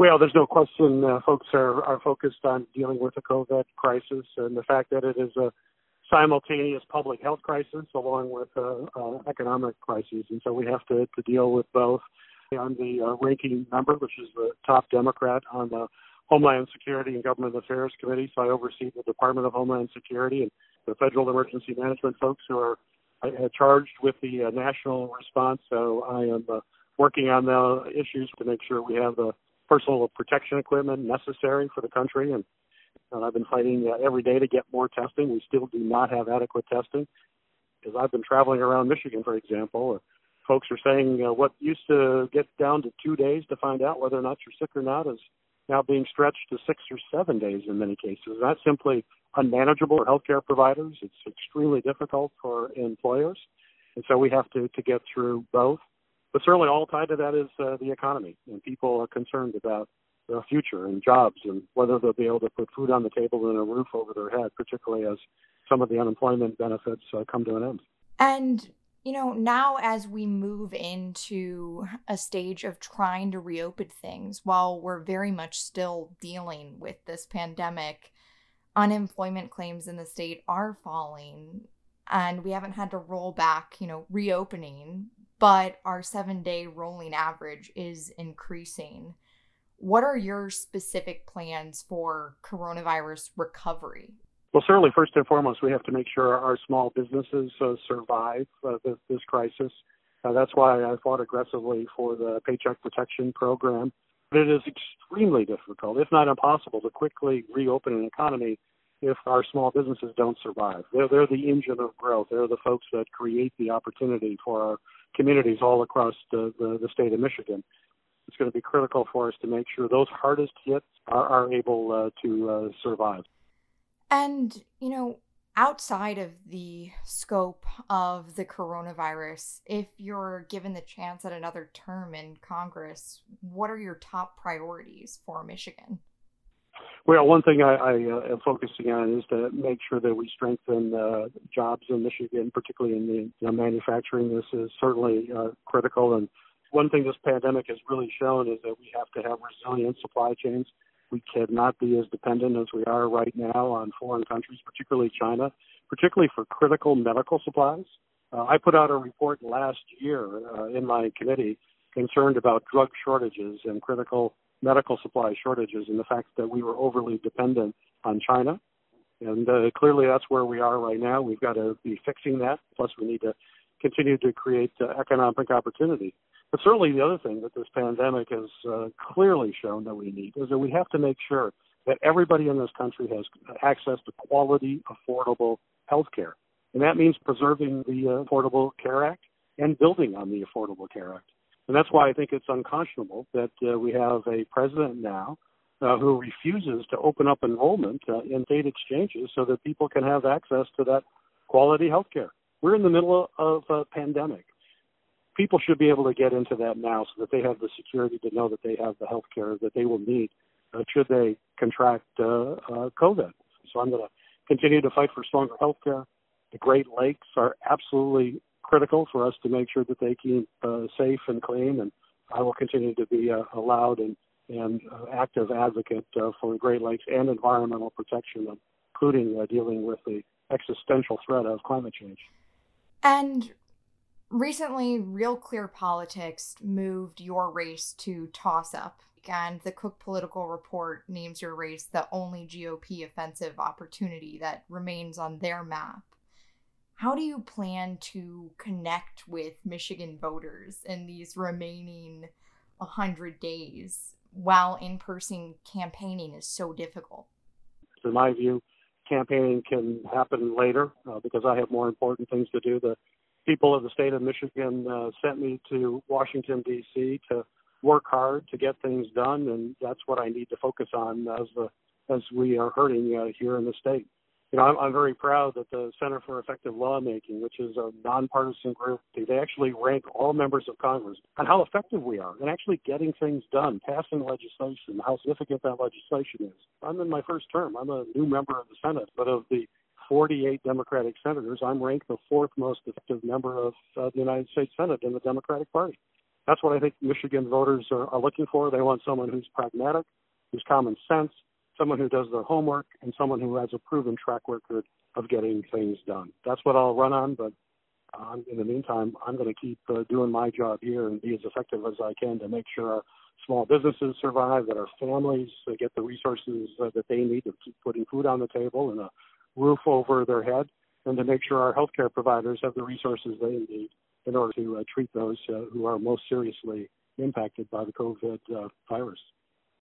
Well, there's no question folks are focused on dealing with the COVID crisis and the fact that it is a simultaneous public health crisis along with economic crisis. And so we have to deal with both. I'm the ranking member, which is the top Democrat on the Homeland Security and Government Affairs Committee. So I oversee the Department of Homeland Security and the Federal Emergency Management folks who are charged with the national response. So I am working on the issues to make sure we have the personal protection equipment necessary for the country. And I've been fighting every day to get more testing. We still do not have adequate testing. As I've been traveling around Michigan, for example, folks are saying what used to get down to 2 days to find out whether or not you're sick or not is now being stretched to 6 or 7 days in many cases. That's simply unmanageable for healthcare providers. It's extremely difficult for employers. And so we have to get through both. But certainly all tied to that is the economy, and people are concerned about their future and jobs and whether they'll be able to put food on the table and a roof over their head, particularly as some of the unemployment benefits come to an end. And, now as we move into a stage of trying to reopen things, while we're very much still dealing with this pandemic, unemployment claims in the state are falling, and we haven't had to roll back, reopening, but our 7-day rolling average is increasing. What are your specific plans for coronavirus recovery? Well, certainly, first and foremost, we have to make sure our small businesses survive this crisis. That's why I fought aggressively for the Paycheck Protection Program. But it is extremely difficult, if not impossible, to quickly reopen an economy if our small businesses don't survive. They're the engine of growth. They're the folks that create the opportunity for our communities all across the state of Michigan. It's going to be critical for us to make sure those hardest hit are able to survive. And, outside of the scope of the coronavirus, if you're given the chance at another term in Congress, what are your top priorities for Michigan? Well, one thing I am focusing on is to make sure that we strengthen jobs in Michigan, particularly in the manufacturing. This is certainly critical. And one thing this pandemic has really shown is that we have to have resilient supply chains. We cannot be as dependent as we are right now on foreign countries, particularly China, particularly for critical medical supplies. I put out a report last year in my committee concerned about drug shortages and critical medical supply shortages and the fact that we were overly dependent on China. And clearly that's where we are right now. We've got to be fixing that. Plus we need to continue to create economic opportunity. But certainly the other thing that this pandemic has clearly shown that we need is that we have to make sure that everybody in this country has access to quality, affordable health care. And that means preserving the Affordable Care Act and building on the Affordable Care Act. And that's why I think it's unconscionable that we have a president now who refuses to open up enrollment in state exchanges so that people can have access to that quality health care. We're in the middle of a pandemic. People should be able to get into that now so that they have the security to know that they have the health care that they will need should they contract COVID. So I'm going to continue to fight for stronger health care. The Great Lakes are absolutely critical for us to make sure that they keep safe and clean, and I will continue to be a loud and active advocate for the Great Lakes and environmental protection, including dealing with the existential threat of climate change. And recently, Real Clear Politics moved your race to toss-up, and the Cook Political Report names your race the only GOP offensive opportunity that remains on their map. How do you plan to connect with Michigan voters in these remaining 100 days while in-person campaigning is so difficult? In my view, campaigning can happen later because I have more important things to do. The people of the state of Michigan sent me to Washington, D.C. to work hard to get things done, and that's what I need to focus on as we are hurting here in the state. I'm very proud that the Center for Effective Lawmaking, which is a nonpartisan group, they actually rank all members of Congress on how effective we are in actually getting things done, passing legislation, how significant that legislation is. I'm in my first term. I'm a new member of the Senate, but of the 48 Democratic senators, I'm ranked the fourth most effective member of the United States Senate in the Democratic Party. That's what I think Michigan voters are looking for. They want someone who's pragmatic, who's common sense, someone who does their homework, and someone who has a proven track record of getting things done. That's what I'll run on, but in the meantime, I'm going to keep doing my job here and be as effective as I can to make sure our small businesses survive, that our families get the resources that they need to keep putting food on the table and a roof over their head, and to make sure our healthcare providers have the resources they need in order to treat those who are most seriously impacted by the COVID virus.